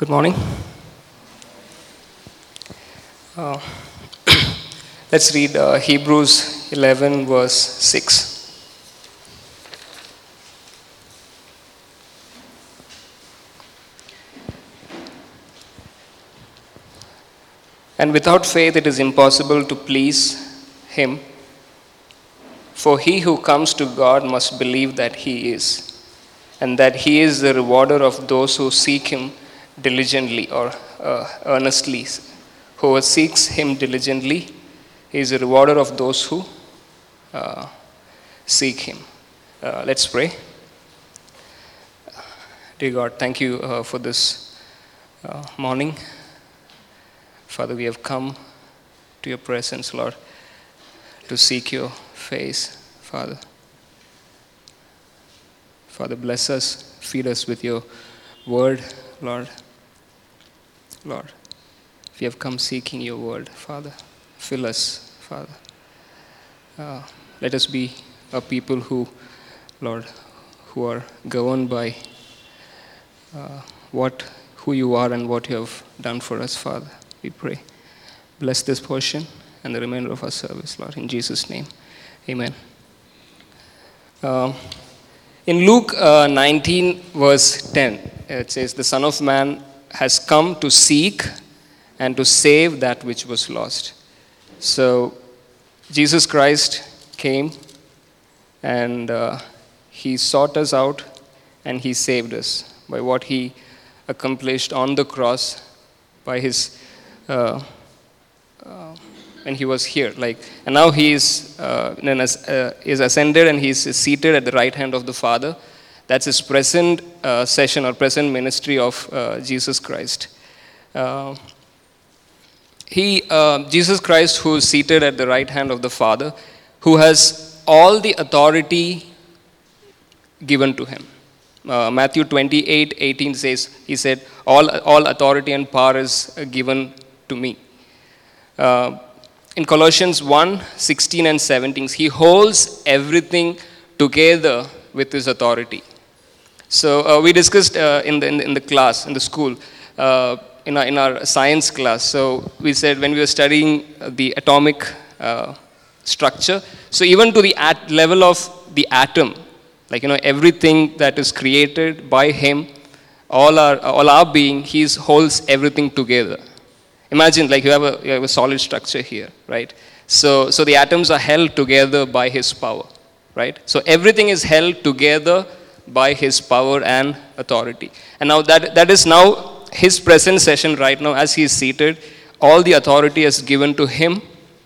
Good morning. Uh, let's read Hebrews 11, verse 6. And without faith it is impossible to please Him, for he who comes to God must believe that He is, and that He is the rewarder of those who seek Him diligently or earnestly. Whoever seeks Him diligently, He is a rewarder of those who seek Him. Let's pray. Dear God, thank you for this morning. Father, we have come to your presence, Lord, to seek your face, Father. Father, bless us, feed us with your word, Lord. Lord, we have come seeking your word, Father. Fill us, Father. Let us be a people who, Lord, who are governed by who you are and what you have done for us, Father. We pray. Bless this portion and the remainder of our service, Lord. In Jesus' name, amen. In Luke 19, verse 10, it says, "The Son of Man has come to seek and to save that which was lost." So, Jesus Christ came and He sought us out and He saved us by what He accomplished on the cross, by His when He was here, and now He is ascended and He is seated at the right hand of the Father. That's His present session or present ministry of Jesus Christ. Jesus Christ, who is seated at the right hand of the Father, who has all the authority given to Him. Matthew 28:18 says, He said, all authority and power is given to me. In Colossians 1:16 and 17, He holds everything together with His authority. So we discussed in the class, in the school, in our science class. So we said when we were studying the atomic structure, so even to the level of the atom, everything that is created by Him, all our being, He holds everything together. Imagine you have a solid structure here, right? So the atoms are held together by His power, right? So everything is held together by His power and authority. And now that is now His present session right now as He is seated. All the authority is given to Him.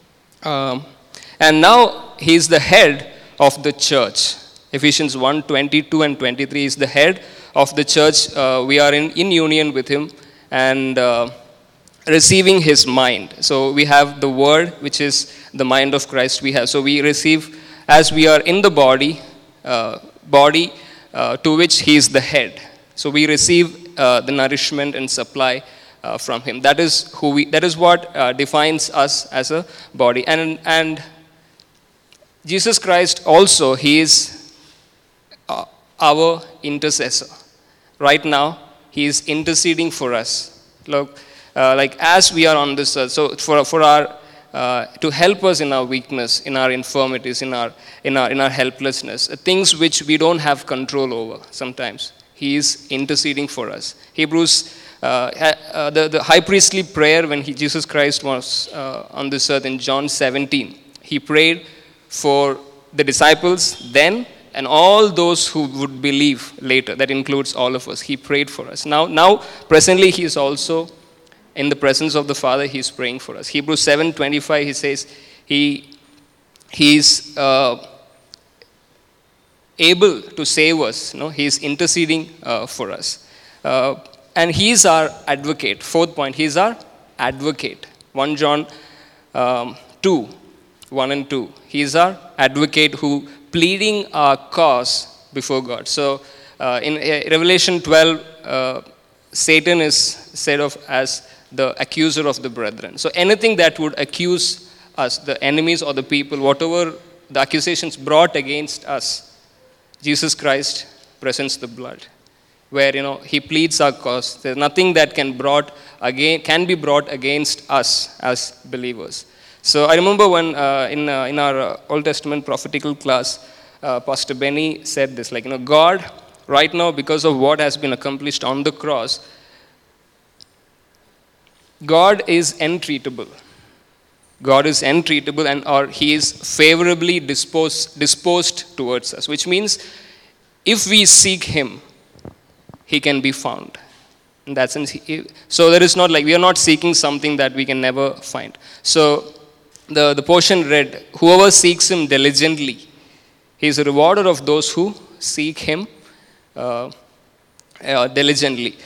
And now He is the head of the church. Ephesians 1:22 and 23 is the head of the church. We are in union with Him and receiving His mind. So we have the word, which is the mind of Christ we have. So we receive, as we are in the body to which He is the head. So we receive the nourishment and supply from Him. That is what defines us as a body. And Jesus Christ also, He is our intercessor. Right now, He is interceding for us. Look, as we are on this earth, so for our to help us in our weakness, in our infirmities, in our helplessness, things which we don't have control over. Sometimes He is interceding for us. Hebrews, the high priestly prayer when Jesus Christ was on this earth in John 17, He prayed for the disciples then and all those who would believe later. That includes all of us. He prayed for us. Now presently He is also in the presence of the Father. He is praying for us. Hebrews 7:25, He says He is able to save us. He is interceding for us. And He is our advocate. Fourth point, He is our advocate. 1 John 2:1 and 2. He is our advocate who pleading our cause before God. So in Revelation 12, Satan is said of as the accuser of the brethren. So anything that would accuse us, the enemies or the people, whatever the accusations brought against us, Jesus Christ presents the blood. where he pleads our cause. There's nothing that can be brought against us as believers. So I remember when in our Old Testament prophetical class, Pastor Benny said this, like, God right now, because of what has been accomplished on the cross, God is entreatable. God is entreatable, or he is favorably disposed towards us, which means if we seek him, he can be found. In that sense, so there is not like we are not seeking something that we can never find. So the portion read, whoever seeks him diligently, he is a rewarder of those who seek him diligently.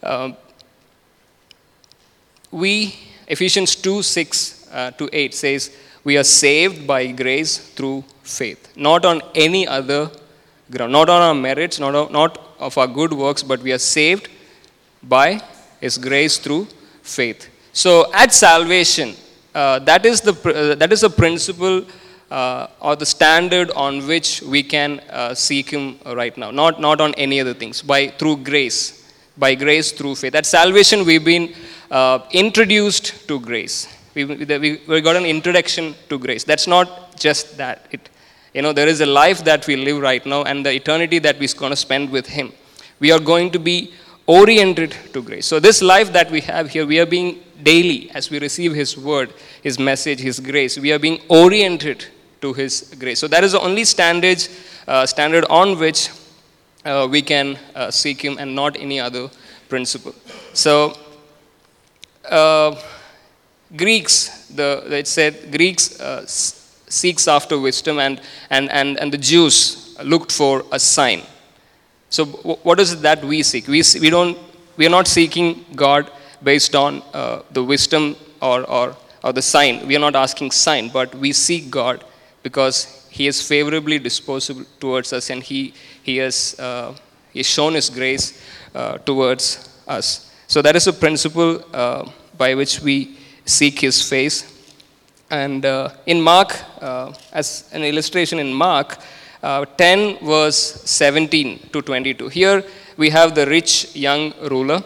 Ephesians 2:6-8 says, we are saved by grace through faith, not on any other ground, not on our merits, not of our good works, but we are saved by his grace through faith. So at salvation, that is a principle or the standard on which we can seek him right now, not on any other things, through grace through faith. At salvation, we've been introduced to grace. We got an introduction to grace. That's not just that. There is a life that we live right now, and the eternity that we're going to spend with him. We are going to be oriented to grace. So this life that we have here, we are being daily, as we receive his word, his message, his grace, we are being oriented to his grace. So that is the only standard on which we can seek him, and not any other principle. So Greeks seeks after wisdom, and the Jews looked for a sign. So what is it that we seek? We are not seeking God based on the wisdom or the sign. We are not asking sign, but we seek God because he is favorably disposed towards us, and he has shown his grace towards us. So that is a principle by which we seek his face. And in Mark, as an illustration in Mark 10 verse 17-22, here we have the rich young ruler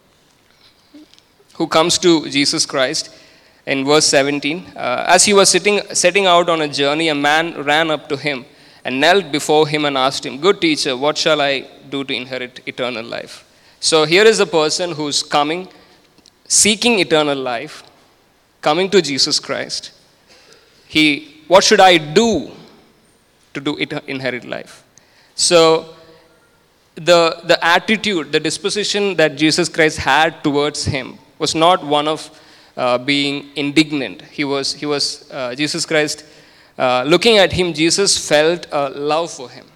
who comes to Jesus Christ. In verse 17, as he was setting out on a journey, a man ran up to him and knelt before him and asked him, "Good teacher, what shall I do to inherit eternal life?" So here is a person who's coming, seeking eternal life, coming to Jesus Christ. What should I do to inherit life? So the attitude, the disposition that Jesus Christ had towards him was not one of being indignant. Jesus Christ, looking at him, Jesus felt a love for him.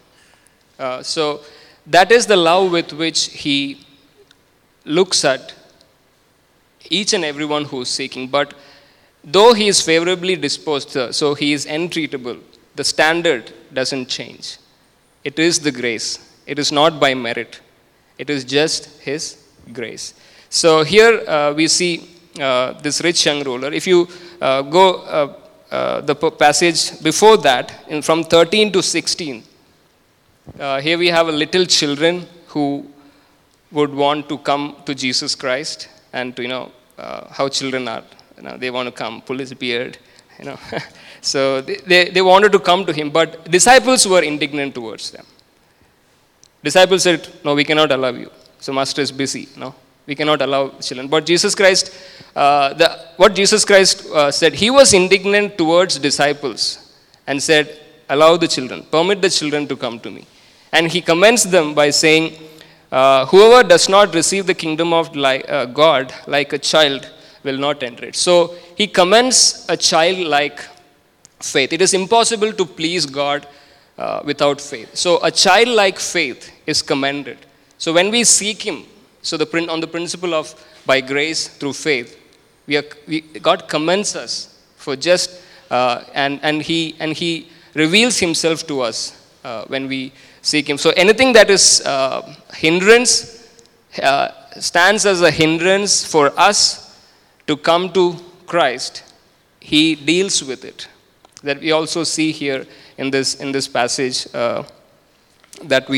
So that is the love with which he looks at each and everyone who is seeking. But though he is favorably disposed, so he is entreatable, the standard doesn't change. It is the grace. It is not by merit. It is just his grace. So here we see this rich young ruler. If you go the passage before that, from 13 to 16, here we have a little children who would want to come to Jesus Christ, and to how children are. They want to come, pull his beard, So they wanted to come to him, but disciples were indignant towards them. Disciples said, "No, we cannot allow you. So master is busy. No, we cannot allow children." But Jesus Christ, what Jesus Christ said, he was indignant towards disciples and said, "Allow the children, permit the children to come to me." And he commends them by saying, "Whoever does not receive the kingdom of God like a child will not enter it." So he commends a childlike faith. It is impossible to please God without faith. So a childlike faith is commended. So when we seek him, so on the principle of by grace through faith, God commends us for just and he reveals himself to us when we seek him. So anything that is hindrance stands as a hindrance for us to come to Christ, he deals with it. That we also see here in this passage that we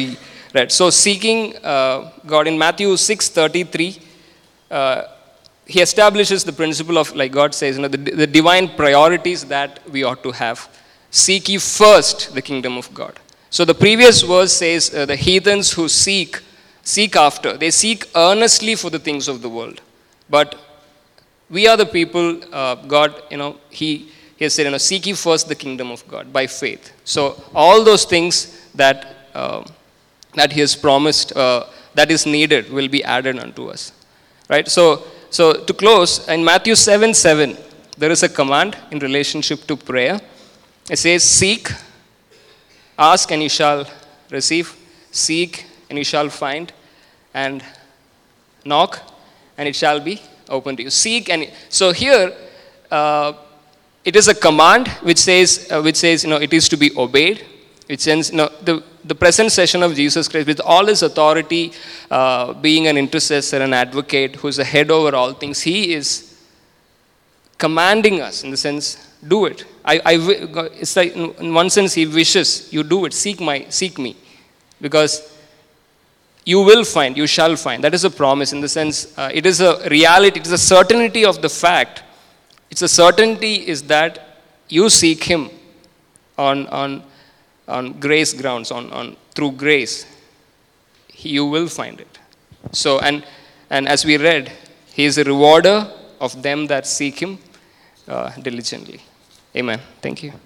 Right. So seeking God in Matthew 6:33, he establishes the principle of, like God says, the divine priorities that we ought to have. Seek ye first the kingdom of God. So the previous verse says the heathens who seek after, they seek earnestly for the things of the world. But we are the people, God, he has said, seek ye first the kingdom of God by faith. So all those things that he has promised, that is needed, will be added unto us. Right? So to close, in Matthew 7:7, there is a command in relationship to prayer. It says, seek, ask and you shall receive, seek and you shall find, and knock and it shall be open to you. Seek, and so here it is a command which says it is to be obeyed. Which sends the present session of Jesus Christ with all his authority, being an intercessor, an advocate, who is the head over all things. He is commanding us in the sense, do it. It's like in one sense he wishes you do it. Seek me, because you will find, you shall find. That is a promise in the sense it is a reality. It is a certainty of the fact. It's a certainty is that you seek him on grace grounds, on through grace, you will find it. So and as we read, he is a rewarder of them that seek him diligently. Amen. Thank you.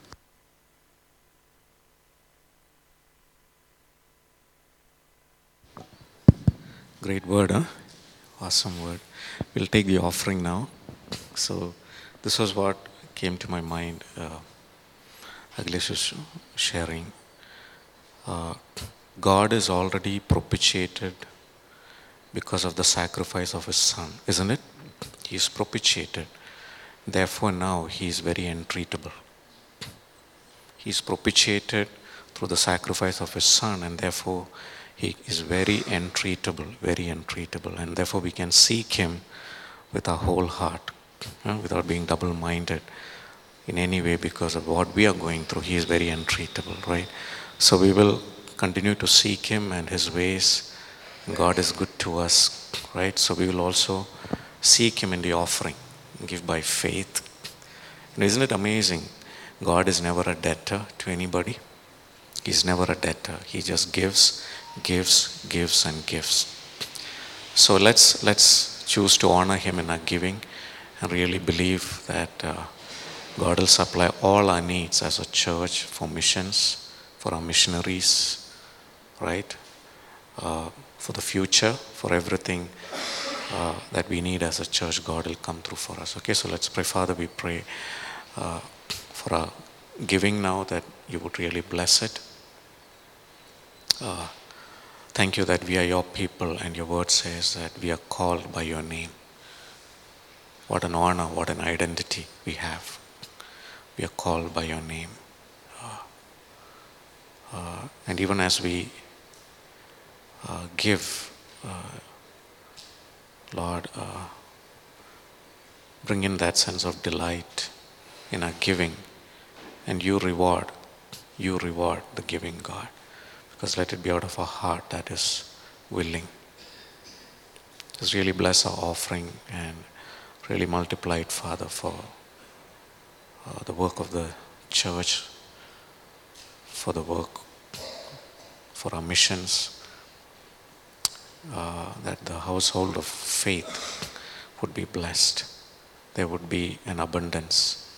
Great word, huh? Awesome word. We'll take the offering now. So this was what came to my mind. Aglesh is sharing. God is already propitiated because of the sacrifice of his son, isn't it? He is propitiated. Therefore now he is very entreatable. He is propitiated through the sacrifice of his son, and therefore he is very entreatable, and therefore we can seek him with our whole heart, without being double-minded in any way because of what we are going through. He is very entreatable, right? So we will continue to seek him and his ways. God is good to us, right? So we will also seek him in the offering, give by faith. And isn't it amazing? God is never a debtor to anybody. He's never a debtor. He just gives and gives. So let's choose to honor him in our giving and really believe that God will supply all our needs as a church for missions, for our missionaries, right? For the future, for everything that we need as a church, God will come through for us. Okay, so let's pray. Father, we pray for our giving now, that you would really bless it. Thank you that we are your people, and your word says that we are called by your name. What an honor, what an identity we have. We are called by your name. And even as we give, Lord, bring in that sense of delight in our giving, and you reward the giving, God. Because let it be out of our heart that is willing. Just really bless our offering and really multiply it, Father, for the work of the church, for the work, for our missions, that the household of faith would be blessed. There would be an abundance.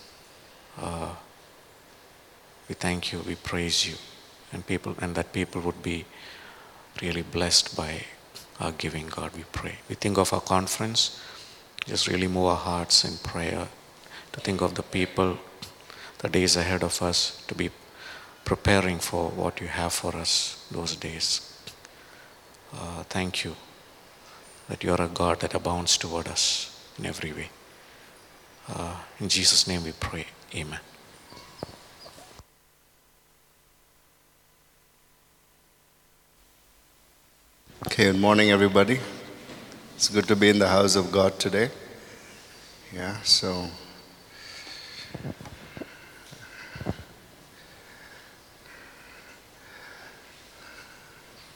We thank you, we praise you, and that people would be really blessed by our giving, God, we pray. We think of our conference, just really move our hearts in prayer, to think of the people, the days ahead of us, to be preparing for what you have for us those days. Thank you that you are a God that abounds toward us in every way. In Jesus' name we pray. Amen. Okay, good morning, everybody. It's good to be in the house of God today. Yeah, so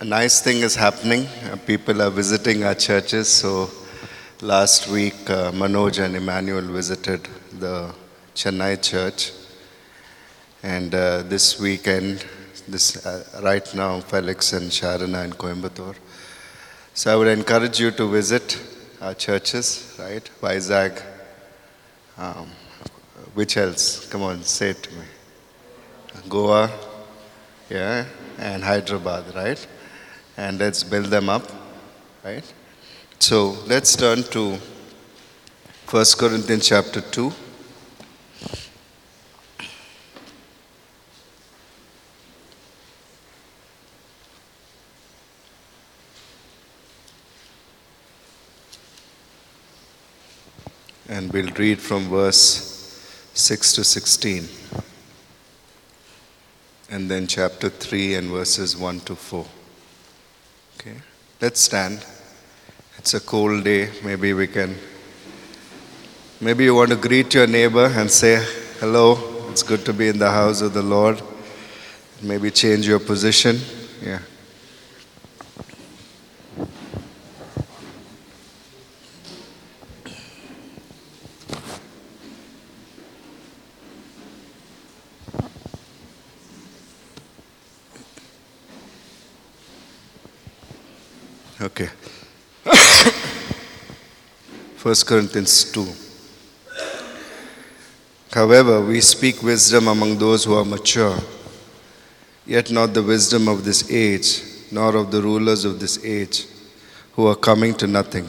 A nice thing is happening. People are visiting our churches. So last week, Manoj and Emmanuel visited the Chennai church. And this weekend, right now, Felix and Sharon are in Coimbatore. So I would encourage you to visit our churches, right? Vizag. Which else? Come on, say it to me. Goa, yeah, and Hyderabad, right? And let's build them up, right? So let's turn to 1 Corinthians chapter 2. And we'll read from verse 6 to 16. And then chapter 3 and verses 1 to 4. Okay, let's stand. It's a cold day. Maybe you want to greet your neighbor and say, hello, it's good to be in the house of the Lord. Maybe change your position. Yeah. Okay. 1 Corinthians 2. However, we speak wisdom among those who are mature, yet not the wisdom of this age, nor of the rulers of this age, who are coming to nothing.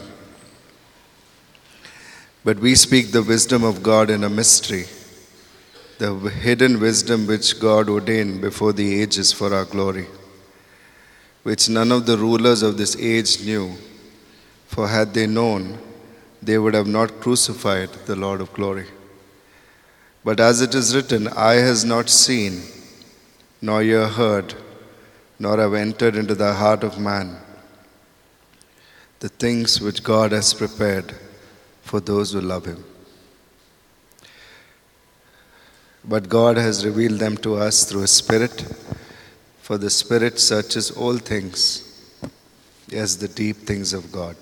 But we speak the wisdom of God in a mystery, the hidden wisdom which God ordained before the ages for our glory, which none of the rulers of this age knew, for had they known, they would have not crucified the Lord of glory. But as it is written, eye has not seen, nor ear heard, nor have entered into the heart of man the things which God has prepared for those who love him. But God has revealed them to us through his Spirit, for the Spirit searches all things, yes, the deep things of God.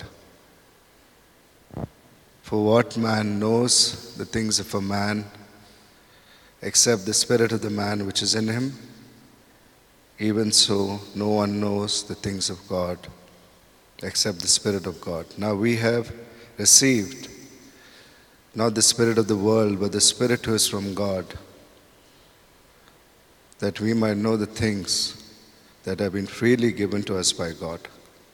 For what man knows the things of a man, except the spirit of the man which is in him? Even so, no one knows the things of God, except the Spirit of God. Now we have received not the spirit of the world, but the Spirit who is from God, that we might know the things that have been freely given to us by God.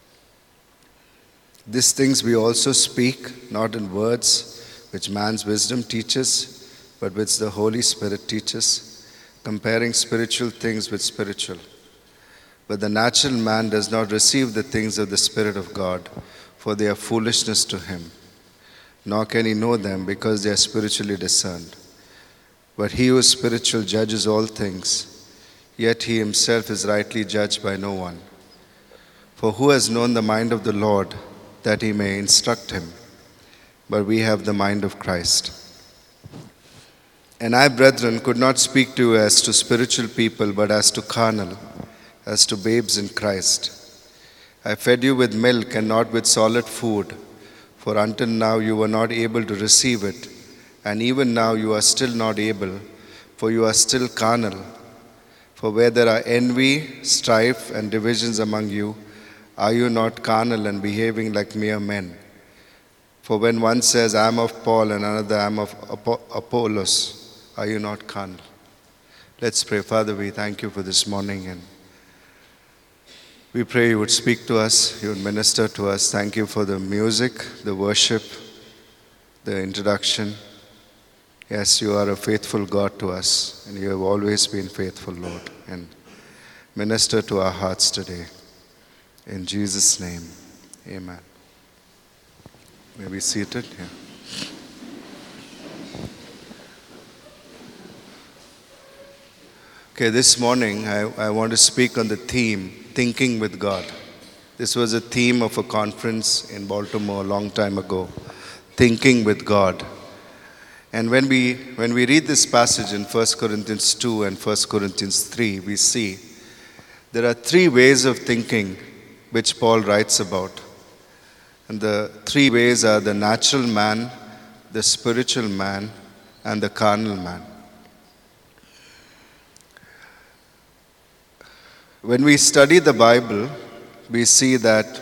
These things we also speak, not in words which man's wisdom teaches, but which the Holy Spirit teaches, comparing spiritual things with spiritual. But the natural man does not receive the things of the Spirit of God, for they are foolishness to him, nor can he know them because they are spiritually discerned. But he who is spiritual judges all things, yet he himself is rightly judged by no one. For who has known the mind of the Lord, that he may instruct him? But we have the mind of Christ. And I, brethren, could not speak to you as to spiritual people, but as to carnal, as to babes in Christ. I fed you with milk and not with solid food, for until now you were not able to receive it, and even now you are still not able, for you are still carnal. For where there are envy, strife, and divisions among you, are you not carnal and behaving like mere men? For when one says, I am of Paul, and another, I am of Apollos, are you not carnal? Let's pray. Father, we thank you for this morning, and we pray you would speak to us, you would minister to us. Thank you for the music, the worship, the introduction. Yes, you are a faithful God to us, and you have always been faithful, Lord. And minister to our hearts today. In Jesus' name, amen. May we be seated? Yeah. Okay, this morning I want to speak on the theme, Thinking with God. This was a theme of a conference in Baltimore a long time ago, Thinking with God. And when we read this passage in 1 Corinthians 2 and 1 Corinthians 3, we see there are three ways of thinking which Paul writes about. And the three ways are the natural man, the spiritual man, and the carnal man. When we study the Bible, we see that,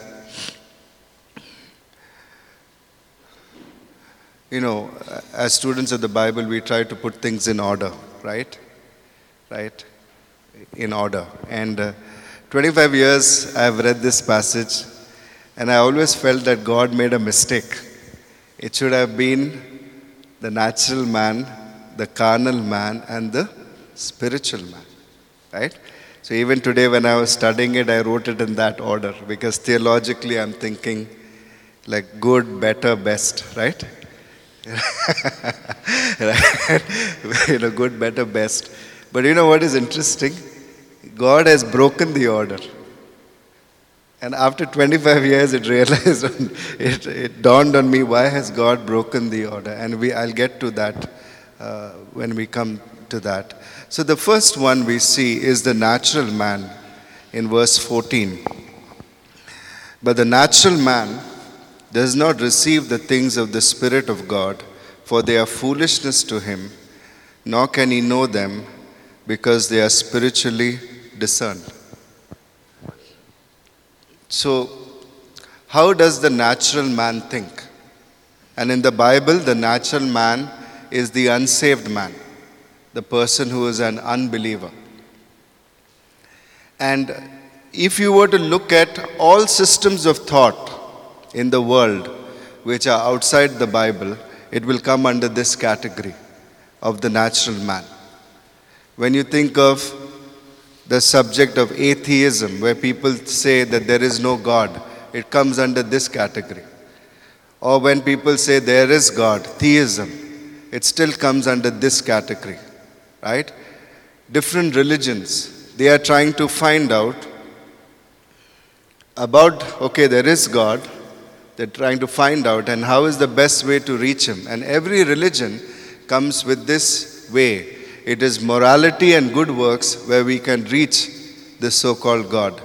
as students of the Bible, we try to put things in order, right? Right? In order. And 25 years I've read this passage, and I always felt that God made a mistake. It should have been the natural man, the carnal man, and the spiritual man, right? So even today when I was studying it, I wrote it in that order, because theologically I'm thinking like good, better, best, right? Right? Good, better, best. But you know what is interesting? God has broken the order. And after 25 years, it dawned on me, why has God broken the order? And I'll get to that when we come to that. So the first one we see is the natural man in verse 14. But the natural man does not receive the things of the Spirit of God, for they are foolishness to him, nor can he know them, because they are spiritually discerned. So, how does the natural man think? And in the Bible, the natural man is the unsaved man, the person who is an unbeliever. And if you were to look at all systems of thought in the world which are outside the Bible, it will come under this category of the natural man. When you think of the subject of atheism, where people say that there is no God, it comes under this category. Or when people say there is God, theism, it still comes under this category, right? Different religions, they are trying to find out about, okay, there is God, they're trying to find out, and how is the best way to reach Him. And every religion comes with this way. It is morality and good works where we can reach the so-called God.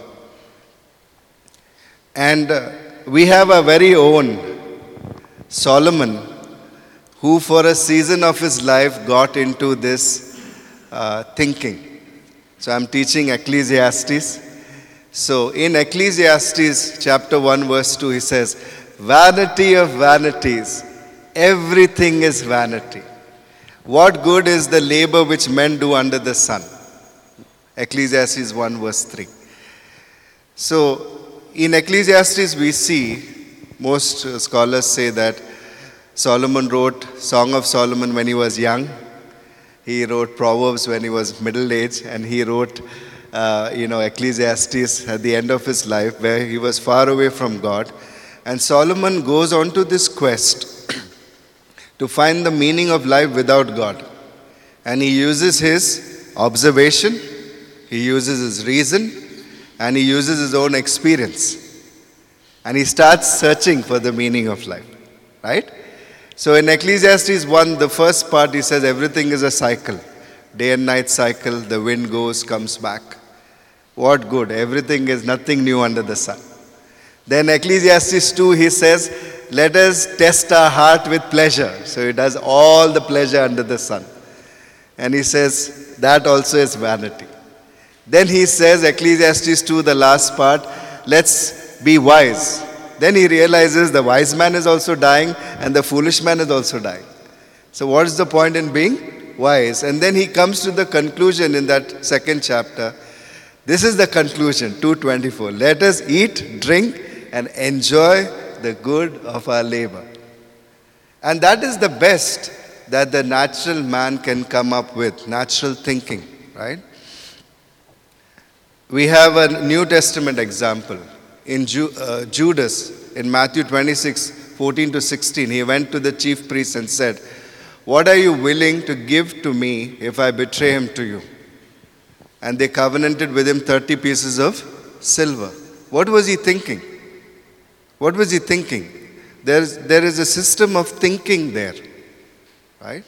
And we have our very own Solomon, who for a season of his life got into this thinking. So I'm teaching Ecclesiastes. So in Ecclesiastes chapter 1 verse 2, he says, vanity of vanities, everything is vanity. What good is the labor which men do under the sun? Ecclesiastes 1 verse 3. So in Ecclesiastes we see, most scholars say that Solomon wrote Song of Solomon when he was young. He wrote Proverbs when he was middle-aged, and he wrote Ecclesiastes at the end of his life, where he was far away from God. And Solomon goes on to this quest to find the meaning of life without God. And he uses his observation, he uses his reason, and he uses his own experience. And he starts searching for the meaning of life, right? So in Ecclesiastes 1, the first part, he says everything is a cycle. Day and night cycle, the wind goes, comes back. What good? Everything is nothing new under the sun. Then Ecclesiastes 2, he says, let us test our heart with pleasure. So he does all the pleasure under the sun. And he says, that also is vanity. Then he says, Ecclesiastes 2, the last part, let's be wise. Then he realizes the wise man is also dying and the foolish man is also dying. So what is the point in being wise? And then he comes to the conclusion in that second chapter. This is the conclusion, 2:24. Let us eat, drink, and enjoy the good of our labor. And that is the best that the natural man can come up with, natural thinking, right? We have a New Testament example. In Judas, in Matthew 26:14-16, he went to the chief priests and said, what are you willing to give to me if I betray him to you? And they covenanted with him 30 pieces of silver. What was he thinking? What was he thinking? There is a system of thinking there, right?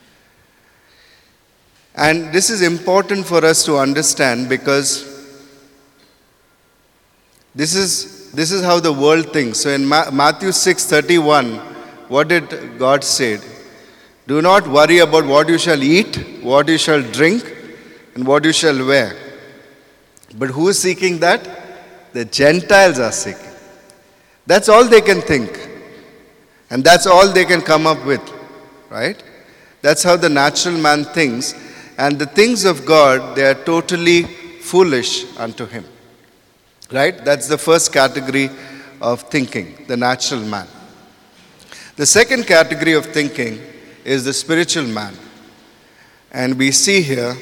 And this is important for us to understand, because This is how the world thinks. So in Matthew 6:31, what did God say? Do not worry about what you shall eat, what you shall drink, and what you shall wear. But who is seeking that? The Gentiles are seeking. That's all they can think. And that's all they can come up with. Right? That's how the natural man thinks. And the things of God, they are totally foolish unto him. Right? That's the first category of thinking, the natural man. The second category of thinking is the spiritual man. And we see here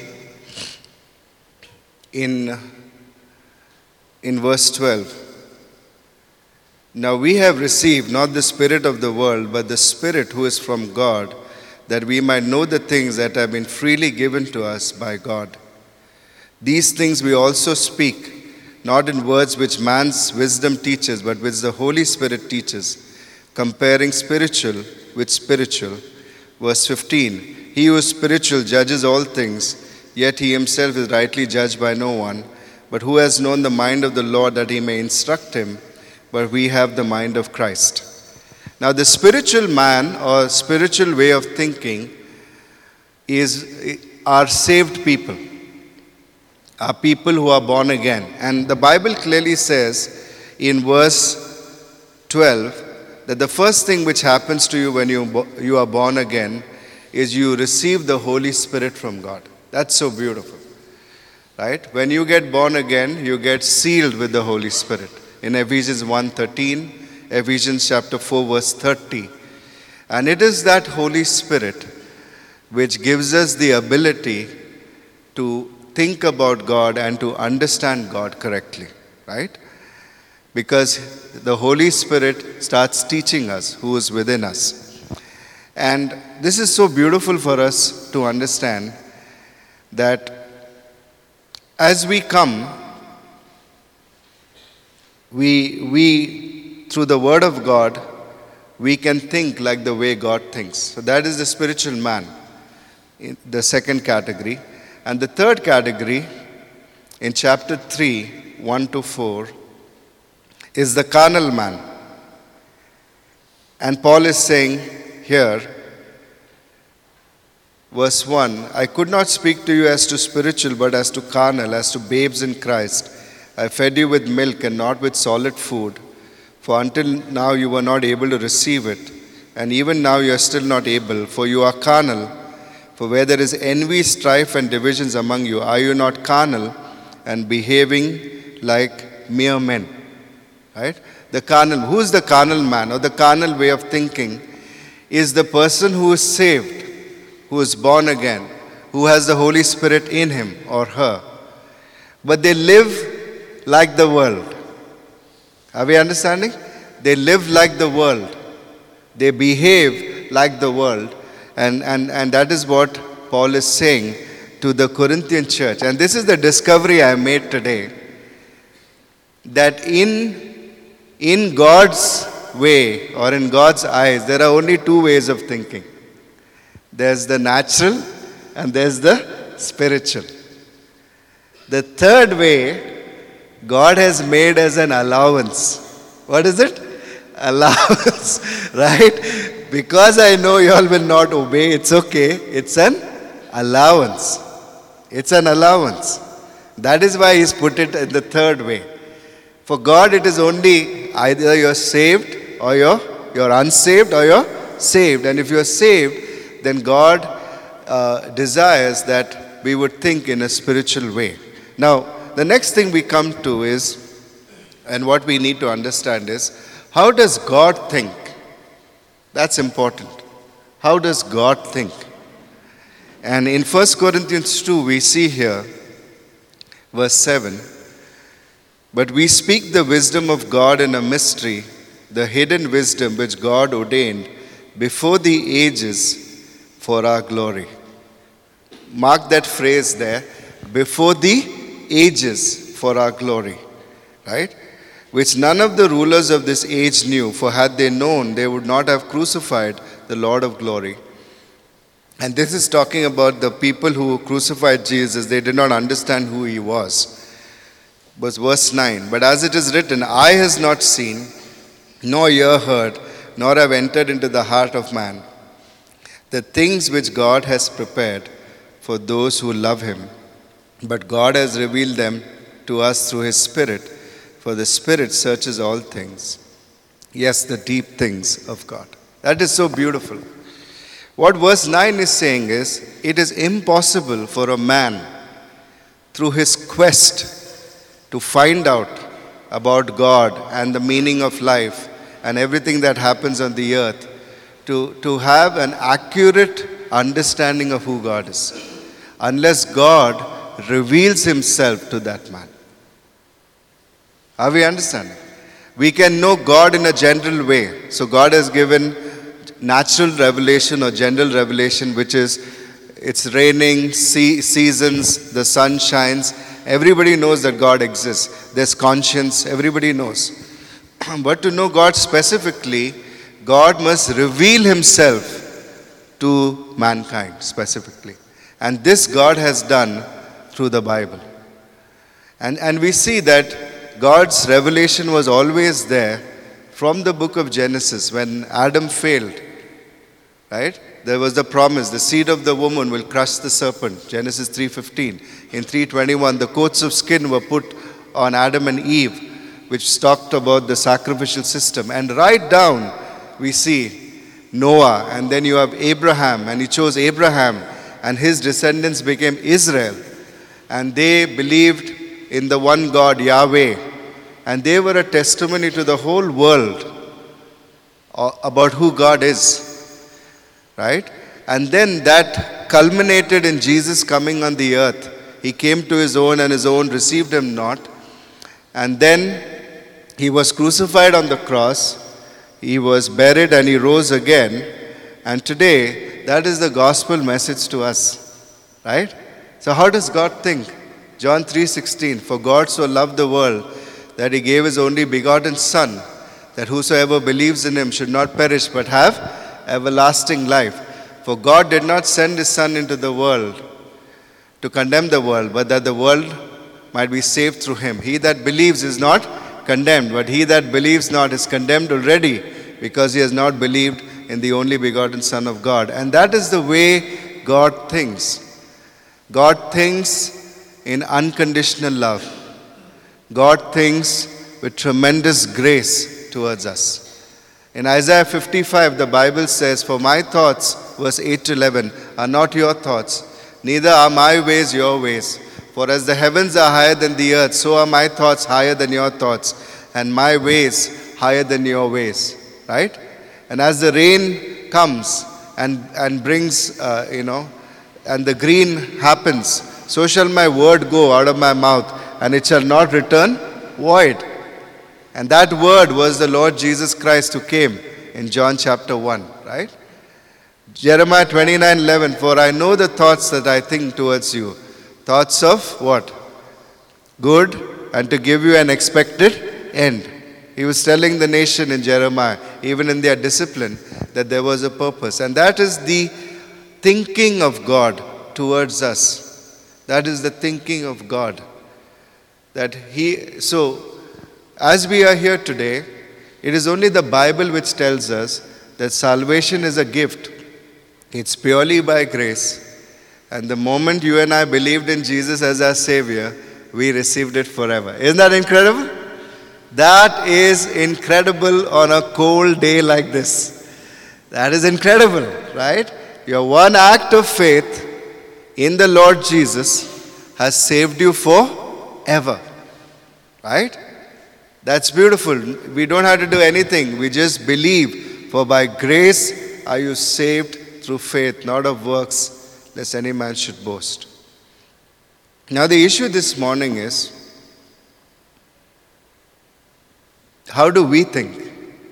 in verse 12, now we have received not the spirit of the world, but the Spirit who is from God, that we might know the things that have been freely given to us by God. These things we also speak, not in words which man's wisdom teaches, but which the Holy Spirit teaches, comparing spiritual with spiritual. Verse 15, he who is spiritual judges all things, yet he himself is rightly judged by no one. But who has known the mind of the Lord that he may instruct him? But we have the mind of Christ. Now the spiritual man or spiritual way of thinking are saved people. Are people who are born again. And the Bible clearly says in verse 12 that the first thing which happens to you when you are born again is you receive the Holy Spirit from God. That's so beautiful. Right? When you get born again, you get sealed with the Holy Spirit. In Ephesians 1:13, Ephesians chapter 4 verse 30. And it is that Holy Spirit which gives us the ability to think about God and to understand God correctly. Right? Because the Holy Spirit starts teaching us who is within us. And this is so beautiful for us to understand that as we come, we through the Word of God, we can think like the way God thinks. So that is the spiritual man, in the second category. And the third category, in chapter 3, 1-4, is the carnal man. And Paul is saying here, verse 1, I could not speak to you as to spiritual, but as to carnal, as to babes in Christ. I fed you with milk and not with solid food, for until now you were not able to receive it, and even now you are still not able, for you are carnal. For where there is envy, strife, and divisions among you, are you not carnal and behaving like mere men? Right? The carnal, who is the carnal man or the carnal way of thinking is the person who is saved, who is born again, who has the Holy Spirit in him or her. But they live like the world. Are we understanding? They live like the world. They behave like the world. And that is what Paul is saying to the Corinthian church. And this is the discovery I made today. That in God's way or in God's eyes, there are only two ways of thinking. There's the natural and there's the spiritual. The third way, God has made as an allowance. What is it? Allowance, right? Because I know you all will not obey, it's okay. It's an allowance. It's an allowance. That is why He's put it in the third way. For God, it is only either you're saved or you're unsaved or you're saved. And if you're saved, then God desires that we would think in a spiritual way. Now, the next thing we come to is, and what we need to understand is, how does God think? That's important. How does God think? And in 1 Corinthians 2, we see here, verse 7, but we speak the wisdom of God in a mystery, the hidden wisdom which God ordained before the ages for our glory. Mark that phrase there, before the ages for our glory, right? Which none of the rulers of this age knew, for had they known, they would not have crucified the Lord of glory. And this is talking about the people who crucified Jesus. They did not understand who He was. verse 9. But as it is written, eye has not seen, nor ear heard, nor have entered into the heart of man the things which God has prepared for those who love him. But God has revealed them to us through his Spirit, for the Spirit searches all things. Yes, the deep things of God. That is so beautiful. What verse 9 is saying is, it is impossible for a man, through his quest to find out about God and the meaning of life and everything that happens on the earth, to have an accurate understanding of who God is, unless God reveals himself to that man. Are we understanding? We can know God in a general way. So God has given natural revelation or general revelation, which is it's raining, seasons, the sun shines. Everybody knows that God exists. There's conscience. Everybody knows. But to know God specifically, God must reveal himself to mankind specifically. And this God has done through the Bible. And we see that God's revelation was always there from the book of Genesis when Adam failed. Right? There was the promise, the seed of the woman will crush the serpent, Genesis 3:15. In 3:21, the coats of skin were put on Adam and Eve, which talked about the sacrificial system. And right down, we see Noah, and then you have Abraham, and he chose Abraham, and his descendants became Israel. And they believed in the one God, Yahweh. And they were a testimony to the whole world about who God is. Right? And then that culminated in Jesus coming on the earth. He came to his own and his own received him not. And then he was crucified on the cross. He was buried and he rose again. And today, that is the gospel message to us. Right? So how does God think? John 3:16, for God so loved the world that he gave his only begotten Son, that whosoever believes in him should not perish but have everlasting life. For God did not send his Son into the world to condemn the world, but that the world might be saved through him. He that believes is not condemned, but he that believes not is condemned already, because he has not believed in the only begotten Son of God. And that is the way God thinks. God thinks in unconditional love. God thinks with tremendous grace towards us. In Isaiah 55, the Bible says, for my thoughts, verse 8 to 11, are not your thoughts, neither are my ways your ways. For as the heavens are higher than the earth, so are my thoughts higher than your thoughts, and my ways higher than your ways. Right? And as the rain comes and brings, and the green happens, so shall my word go out of my mouth, and it shall not return void. And that word was the Lord Jesus Christ who came in John chapter 1, right? Jeremiah 29:11, for I know the thoughts that I think towards you. Thoughts of what? Good, and to give you an expected end. He was telling the nation in Jeremiah, even in their discipline, that there was a purpose. And that is the thinking of God towards us. That is the thinking of God. So, as we are here today, it is only the Bible which tells us that salvation is a gift. It's purely by grace. And the moment you and I believed in Jesus as our Savior, we received it forever. Isn't that incredible? That is incredible on a cold day like this. That is incredible, right? Your one act of faith in the Lord Jesus has saved you forever. Right? That's beautiful. We don't have to do anything. We just believe. For by grace are you saved through faith, not of works, lest any man should boast. Now the issue this morning is, how do we think?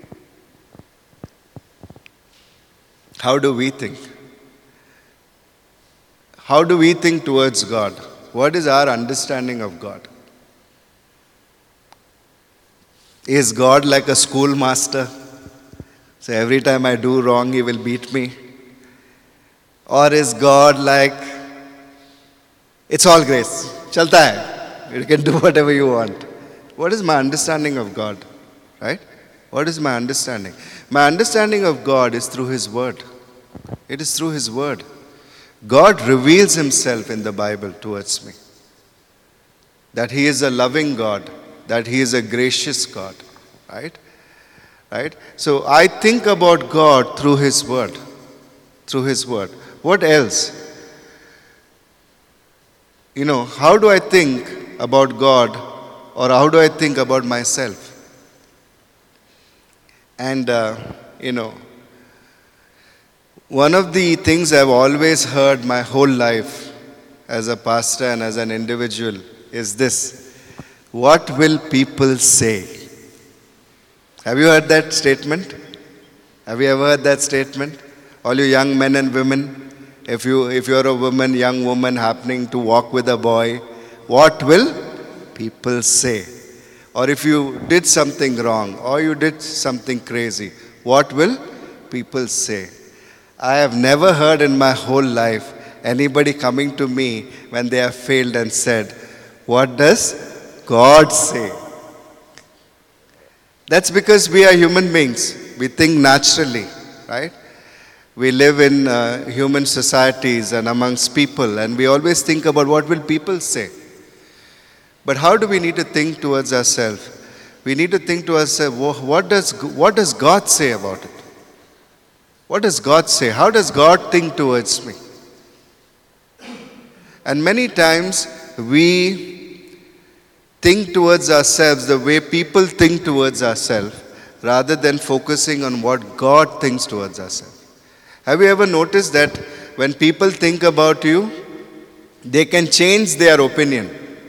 How do we think? How do we think towards God? What is our understanding of God? Is God like a schoolmaster? So every time I do wrong, he will beat me? Or is God like, it's all grace, chalta hai, You can do whatever you want. What is my understanding of God? Right? What is my understanding? My understanding of God is through His Word. It is through His Word. God reveals Himself in the Bible towards me. That He is a loving God. That He is a gracious God. Right? Right? So I think about God through His Word. Through His Word. What else? How do I think about God, or how do I think about myself? And, one of the things I've always heard my whole life as a pastor and as an individual is this: what will people say? Have you heard that statement? Have you ever heard that statement? All you young men and women, if you're a woman, young woman happening to walk with a boy, what will people say? Or if you did something wrong, or you did something crazy, what will people say? I have never heard in my whole life anybody coming to me when they have failed and said, what does God say? That's because we are human beings. We think naturally, right? We live in human societies and amongst people, and we always think about what will people say. But how do we need to think towards ourselves? We need to think to ourselves, what does God say about it? What does God say? How does God think towards me? And many times we think towards ourselves the way people think towards ourselves, rather than focusing on what God thinks towards ourselves. Have you ever noticed that when people think about you, they can change their opinion?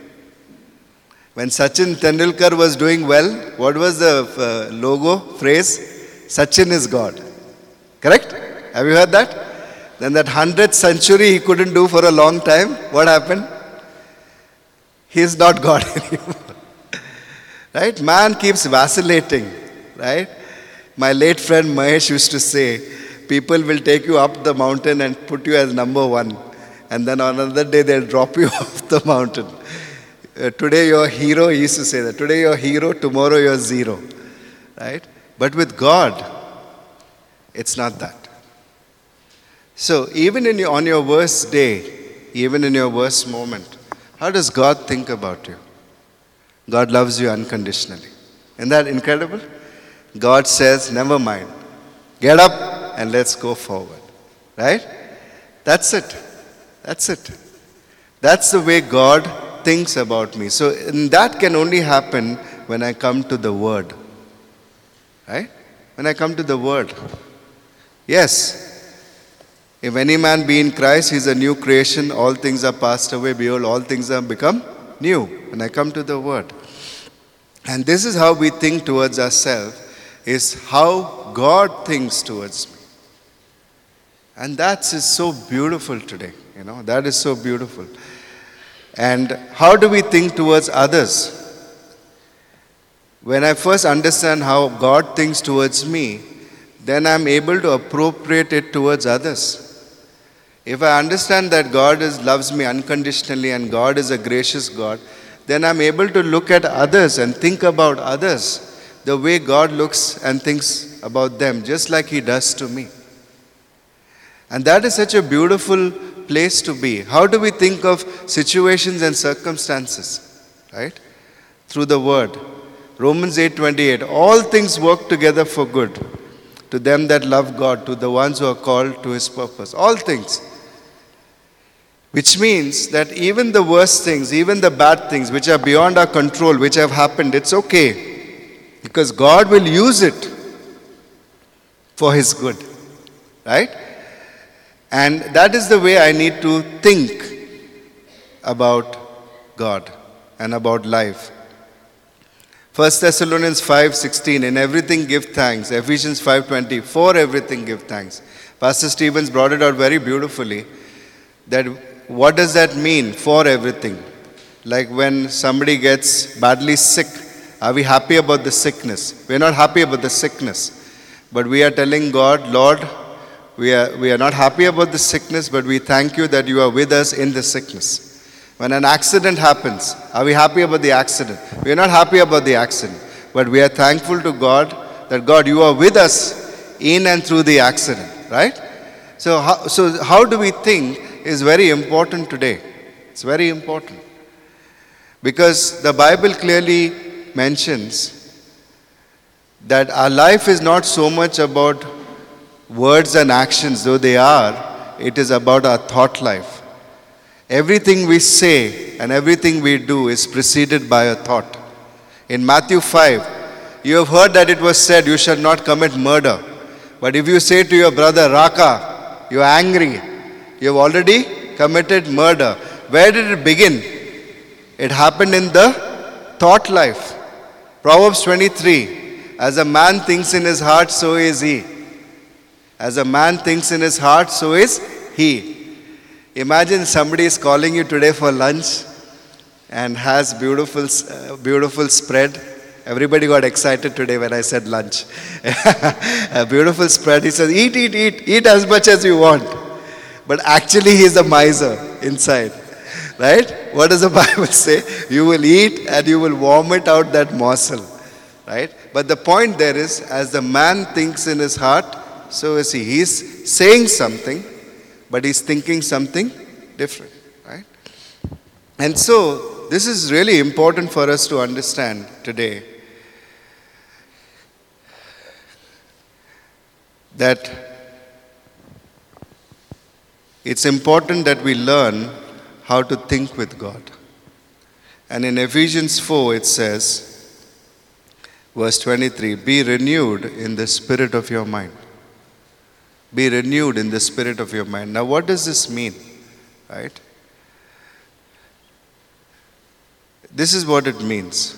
When Sachin Tendulkar was doing well, what was the logo phrase? Sachin is God. Correct? Have you heard that? Then that 100th century he couldn't do for a long time. What happened? He is not God anymore. Right? Man keeps vacillating. Right? My late friend Mahesh used to say, people will take you up the mountain and put you as number one. And then on another day they'll drop you off the mountain. Today you're a hero, he used to say that. Today you're a hero, tomorrow you're zero. Right? But with God, it's not that. So even on your worst day, even in your worst moment, how does God think about you? God loves you unconditionally. Isn't that incredible? God says, never mind. Get up and let's go forward. Right? That's it. That's it. That's the way God thinks about me. So that can only happen when I come to the Word. Right? When I come to the Word. Yes. If any man be in Christ, he is a new creation. All things are passed away. Behold, all things have become new. When I come to the Word. And this is how we think towards ourselves, is how God thinks towards me. And that is so beautiful today. That is so beautiful. And how do we think towards others? When I first understand how God thinks towards me, then I'm able to appropriate it towards others. If I understand that God loves me unconditionally and God is a gracious God, then I'm able to look at others and think about others the way God looks and thinks about them, just like He does to me. And that is such a beautiful place to be. How do we think of situations and circumstances? Right? Through the Word. Romans 8:28, all things work together for good to them that love God, to the ones who are called to His purpose. All things. Which means that even the worst things, even the bad things which are beyond our control, which have happened, it's okay. Because God will use it for His good. Right? And that is the way I need to think about God and about life. 1 Thessalonians 5:16, in everything give thanks. Ephesians 5:20, for everything give thanks. Pastor Stevens brought it out very beautifully. That what does that mean, for everything? Like when somebody gets badly sick, are we happy about the sickness? We're not happy about the sickness. But we are telling God, Lord, we are not happy about the sickness, but we thank you that you are with us in the sickness. When an accident happens, are we happy about the accident? We are not happy about the accident. But we are thankful to God that God, you are with us in and through the accident. Right? So how do we think is very important today. It's very important. Because the Bible clearly mentions that our life is not so much about words and actions, though they are, it is about our thought life. Everything we say and everything we do is preceded by a thought. In Matthew 5, you have heard that it was said, you shall not commit murder. But if you say to your brother, Raka, you are angry, you have already committed murder. Where did it begin? It happened in the thought life. Proverbs 23, as a man thinks in his heart, so is he. As a man thinks in his heart, so is he. Imagine somebody is calling you today for lunch and has beautiful spread. Everybody got excited today when I said lunch. A beautiful spread. He says, eat as much as you want. But actually he is a miser inside. Right? What does the Bible say? You will eat and you will vomit out that morsel. Right? But the point there is, as the man thinks in his heart, so is he. He's saying something, but he's thinking something different. Right? And so, this is really important for us to understand today. That it's important that we learn how to think with God. And in Ephesians 4 it says, verse 23, be renewed in the spirit of your mind. Be renewed in the spirit of your mind. Now what does this mean? Right? This is what it means.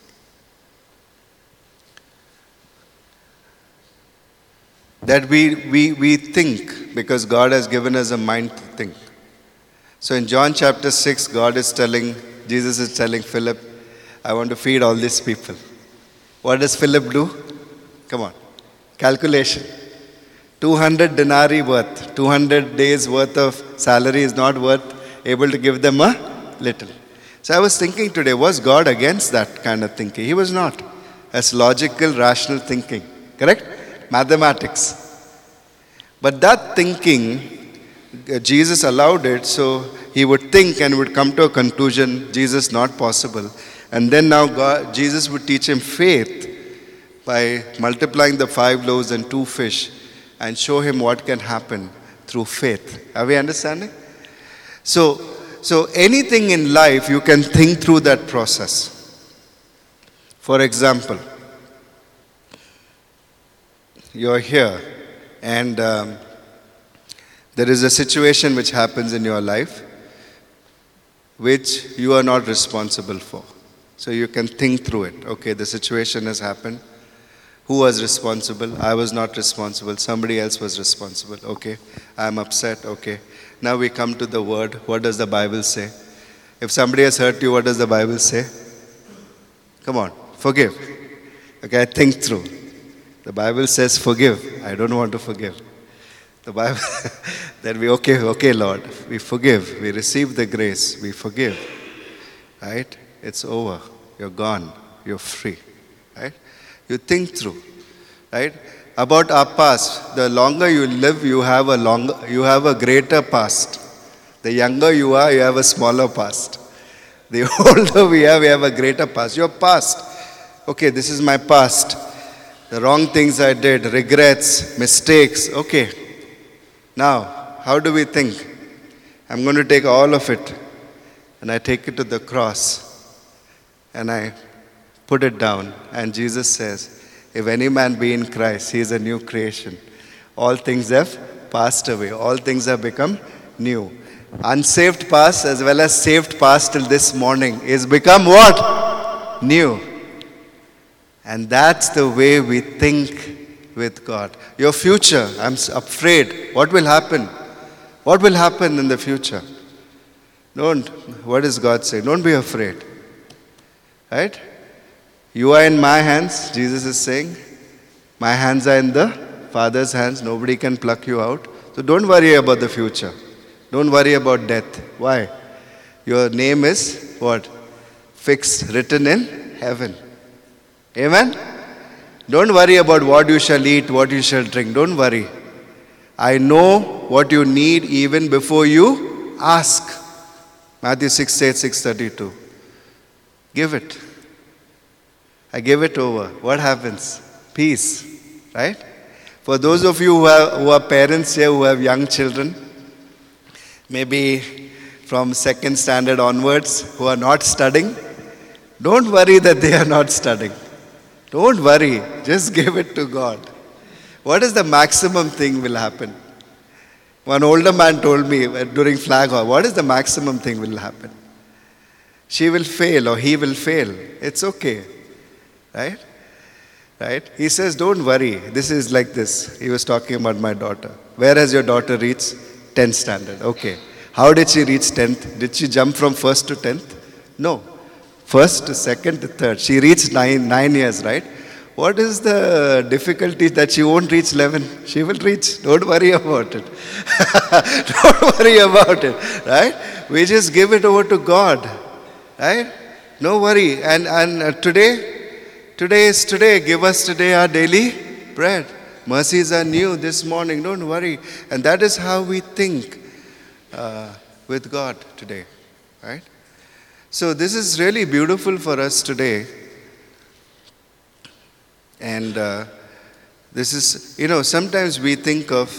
That we think because God has given us a mind to think. So in John chapter 6, Jesus is telling Philip, I want to feed all these people. What does Philip do? Come on. Calculation. 200 denarii worth, 200 days worth of salary is not able to give them a little. So I was thinking today, was God against that kind of thinking? He was not. That's logical, rational thinking. Correct? Mathematics. But that thinking, Jesus allowed it, so he would think and would come to a conclusion, Jesus, not possible. And then now Jesus would teach him faith by multiplying the 5 loaves and 2 fish and show him what can happen through faith. Are we understanding? So anything in life, you can think through that process. For example, you're here and there is a situation which happens in your life which you are not responsible for. So you can think through it. Okay, the situation has happened. Who was responsible? I was not responsible. Somebody else was responsible. Okay, I'm upset. Okay. Now we come to the word. What does the Bible say? If somebody has hurt you, what does the Bible say? Come on, forgive. Okay, think through. The Bible says forgive. I don't want to forgive. The Bible, then okay, Lord, we forgive. We receive the grace. We forgive. Right? It's over. You're gone. You're free. Right? You think through. Right? About our past. The longer you live, you have a greater past. The younger you are, you have a smaller past. The older we have a greater past. Your past. Okay, this is my past. The wrong things I did, regrets, mistakes. Okay. Now, how do we think? I'm going to take all of it and I take it to the cross and I put it down. And Jesus says, if any man be in Christ, he is a new creation. All things have passed away. All things have become new. Unsaved past as well as saved past till this morning is become what? New. And that's the way we think with God. Your future, I'm afraid. What will happen? What will happen in the future? What does God say? Don't be afraid. Right? You are in my hands, Jesus is saying. My hands are in the Father's hands. Nobody can pluck you out. So don't worry about the future. Don't worry about death. Why? Your name is what? Fixed, written in heaven. Amen? Don't worry about what you shall eat, what you shall drink. Don't worry. I know what you need even before you ask. Matthew 6:8, 6:32. Give it. I give it over. What happens? Peace. Right? For those of you who are parents here who have young children, maybe from second standard onwards, who are not studying, don't worry that they are not studying. Don't worry. Just give it to God. What is the maximum thing will happen? One older man told me during flag hall, what is the maximum thing will happen? She will fail or he will fail. It's okay. Right? Right? He says, don't worry. This is like this. He was talking about my daughter. Where has your daughter reached? 10th standard. Okay. How did she reach 10th? Did she jump from 1st to 10th? No. 1st to 2nd to 3rd. She reached 9 years, right? What is the difficulty that she won't reach 11? She will reach. Don't worry about it. Don't worry about it. Right? We just give it over to God. Right? No worry. And today is today. Give us today our daily bread. Mercies are new this morning. Don't worry. And that is how we think with God today. Right? So this is really beautiful for us today. And this is, sometimes we think of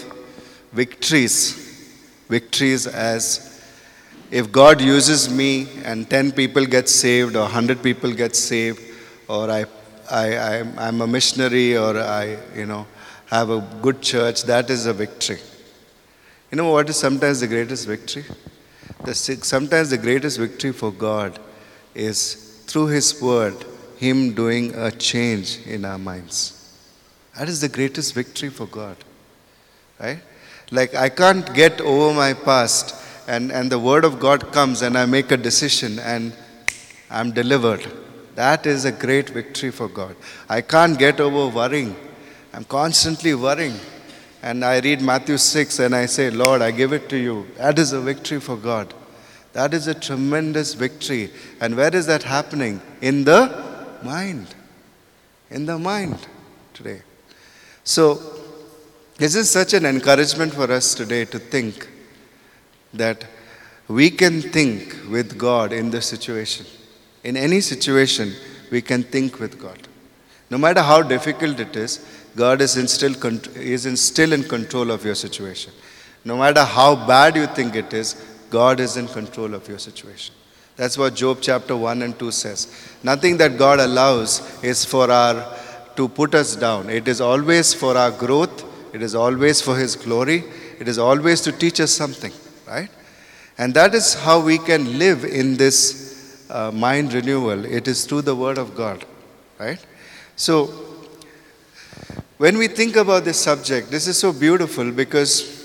victories as if God uses me and 10 people get saved or 100 people get saved, or I'm a missionary, or I have a good church, that is a victory. You know what is sometimes the greatest victory? Sometimes the greatest victory for God is through His Word, Him doing a change in our minds. That is the greatest victory for God. Right? Like I can't get over my past, and the Word of God comes and I make a decision and I'm delivered. That is a great victory for God. I can't get over worrying. I'm constantly worrying. And I read Matthew 6 and I say, Lord, I give it to you. That is a victory for God. That is a tremendous victory. And where is that happening? In the mind. In the mind today. So, this is such an encouragement for us today to think that we can think with God in this situation. In any situation, we can think with God. No matter how difficult it is, God is still in control of your situation. No matter how bad you think it is, God is in control of your situation. That's what Job chapter 1 and 2 says. Nothing that God allows is to put us down. It is always for our growth. It is always for His glory. It is always to teach us something, right? And that is how we can live in this mind renewal. It is through the Word of God, right? So, when we think about this subject, this is so beautiful because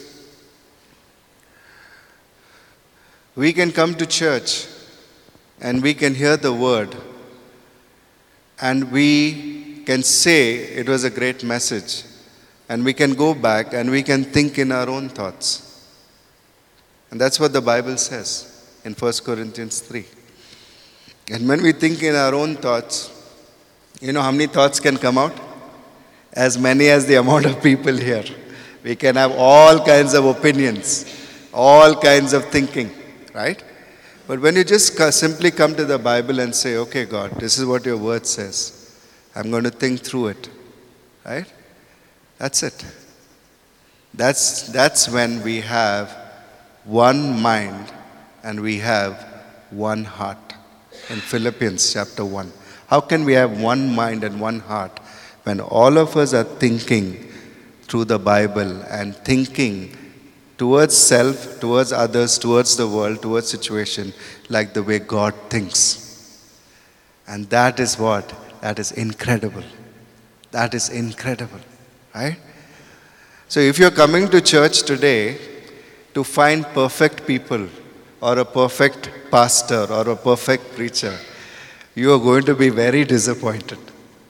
we can come to church and we can hear the Word and we can say it was a great message, and we can go back and we can think in our own thoughts. And that's what the Bible says in 1 Corinthians 3. And when we think in our own thoughts, you know how many thoughts can come out? As many as the amount of people here. We can have all kinds of opinions, all kinds of thinking, right? But when you just simply come to the Bible and say, okay, God, this is what your word says. I'm going to think through it, right? That's it. That's when we have one mind and we have one heart. In Philippians chapter 1. How can we have one mind and one heart when all of us are thinking through the Bible and thinking towards self, towards others, towards the world, towards situation, like the way God thinks? And that is what? That is incredible. That is incredible, right? So if you're coming to church today to find perfect people or a perfect pastor or a perfect preacher, you are going to be very disappointed.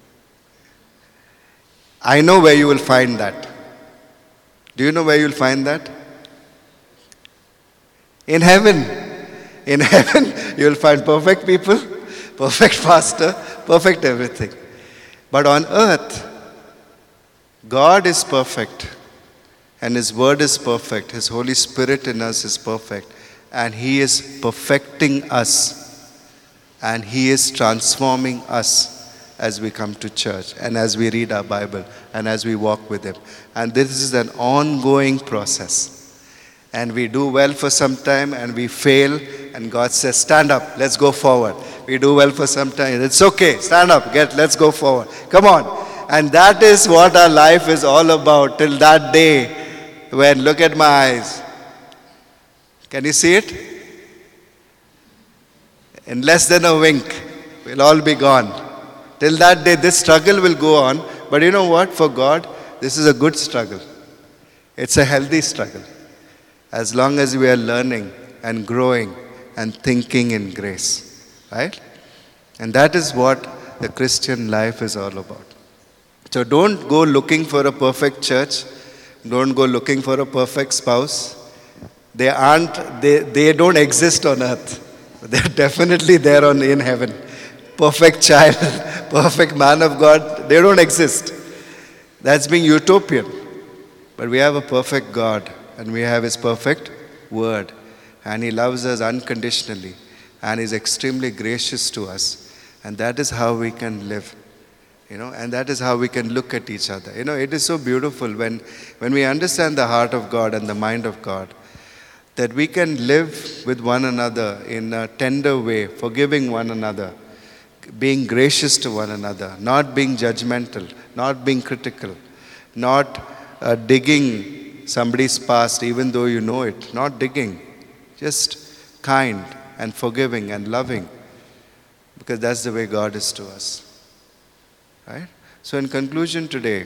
I know where you will find that. Do you know where you'll find that? In heaven. In heaven, you'll find perfect people, perfect pastor, perfect everything. But on earth, God is perfect. And His Word is perfect. His Holy Spirit in us is perfect. And He is perfecting us. And He is transforming us as we come to church and as we read our Bible and as we walk with Him. And this is an ongoing process. And we do well for some time and we fail. And God says, stand up, let's go forward. We do well for some time. It's okay, stand up, let's go forward. Come on. And that is what our life is all about till that day when, look at my eyes. Can you see it? In less than a wink, we'll all be gone. Till that day, this struggle will go on. But you know what? For God, this is a good struggle. It's a healthy struggle. As long as we are learning and growing and thinking in grace. Right? And that is what the Christian life is all about. So don't go looking for a perfect church. Don't go looking for a perfect spouse. They don't exist on earth. They're definitely there in heaven. Perfect child, perfect man of God, they don't exist. That's being utopian. But we have a perfect God and we have His perfect Word. And He loves us unconditionally and is extremely gracious to us. And that is how we can live. And that is how we can look at each other. It is so beautiful when we understand the heart of God and the mind of God, that we can live with one another in a tender way, forgiving one another, being gracious to one another, not being judgmental, not being critical, not digging somebody's past even though you know it, not digging, just kind and forgiving and loving, because that's the way God is to us. Right? So in conclusion today,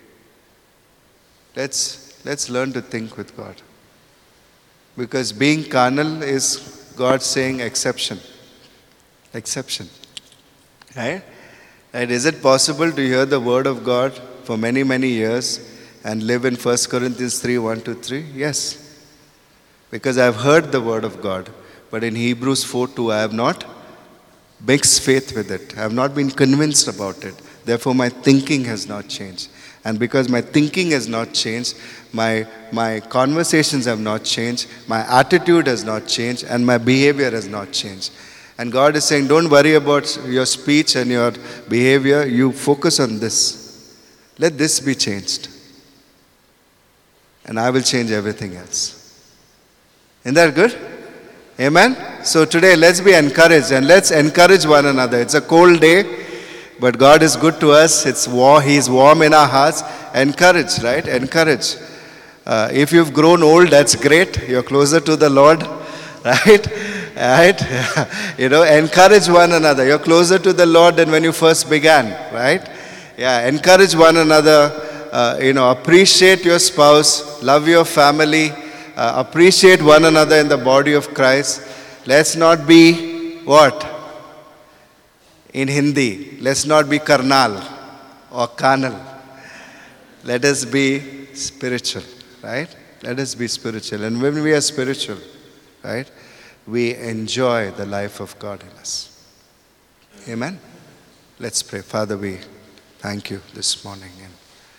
let's learn to think with God. Because being carnal is God saying exception. Exception. Right? And is it possible to hear the word of God for many, many years and live in 1 Corinthians 3, 1-3? Yes. Because I have heard the word of God. But in Hebrews 4:2, I have not mixed faith with it. I have not been convinced about it. Therefore, my thinking has not changed. And because my thinking has not changed, my conversations have not changed, my attitude has not changed, and my behavior has not changed. And God is saying, don't worry about your speech and your behavior. You focus on this. Let this be changed. And I will change everything else. Isn't that good? Amen? So today, let's be encouraged and let's encourage one another. It's a cold day. But God is good to us. He's warm in our hearts. Encourage, right? Encourage. If you've grown old, that's great. You're closer to the Lord, right? Right? Encourage one another. You're closer to the Lord than when you first began, right? Yeah, encourage one another. Appreciate your spouse. Love your family. Appreciate one another in the body of Christ. Let's not be what? In Hindi, let's not be carnal or carnal. Let us be spiritual, right? Let us be spiritual. And when we are spiritual, right, we enjoy the life of God in us. Amen? Let's pray. Father, we thank you this morning. And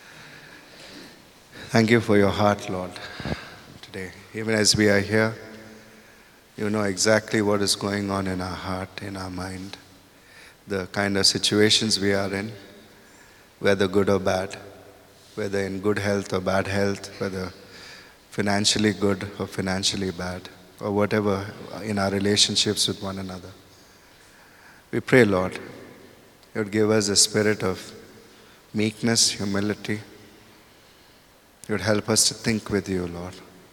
thank you for your heart, Lord, today. Even as we are here, you know exactly what is going on in our heart, in our mind. The kind of situations we are in, whether good or bad, whether in good health or bad health, whether financially good or financially bad, or whatever in our relationships with one another. We pray, Lord, you would give us a spirit of meekness, humility. You would help us to think with you, Lord.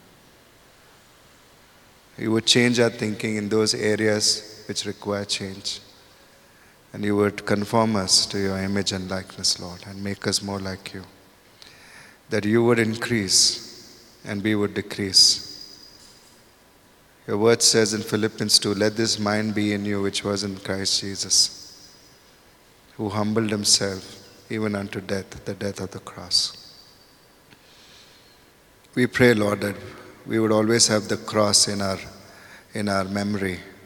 You would change our thinking in those areas which require change. And you would conform us to your image and likeness, Lord, and make us more like you. That you would increase and we would decrease. Your word says in Philippians 2, let this mind be in you which was in Christ Jesus, who humbled himself even unto death, the death of the cross. We pray, Lord, that we would always have the cross in our memory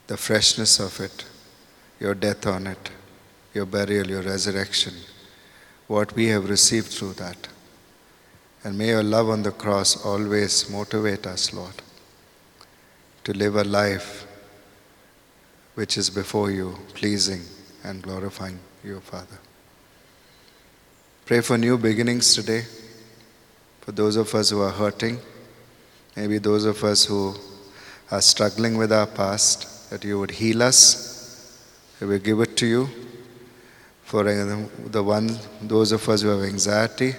the freshness of it, your death on it, your burial, your resurrection, what we have received through that. And may your love on the cross always motivate us, Lord, to live a life which is before you, pleasing and glorifying you, Father. Pray for new beginnings today, for those of us who are hurting, maybe those of us who are struggling with our past, that you would heal us, we will give it to you. For those of us who have anxiety,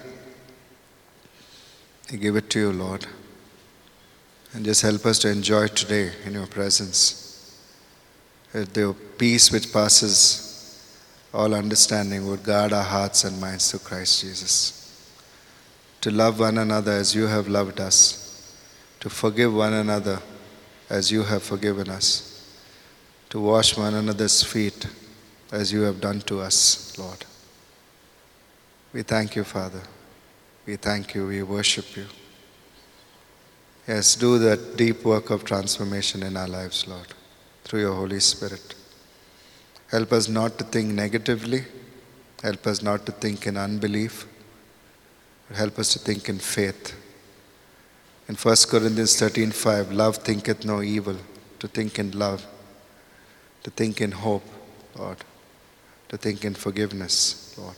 we give it to you, Lord. And just help us to enjoy today in your presence. That the peace which passes all understanding would guard our hearts and minds through Christ Jesus. To love one another as you have loved us. To forgive one another as you have forgiven us. To wash one another's feet as you have done to us, Lord. We thank you, Father. We thank you. We worship you. Yes, do that deep work of transformation in our lives, Lord, through your Holy Spirit. Help us not to think negatively. Help us not to think in unbelief. But help us to think in faith. In 1 Corinthians 13:5, love thinketh no evil. To think in love. To think in hope, Lord. To think in forgiveness, Lord.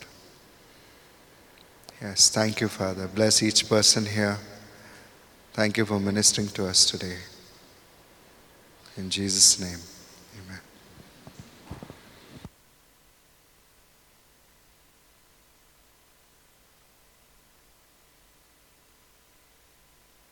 Yes, thank you, Father. Bless each person here. Thank you for ministering to us today. In Jesus' name, amen.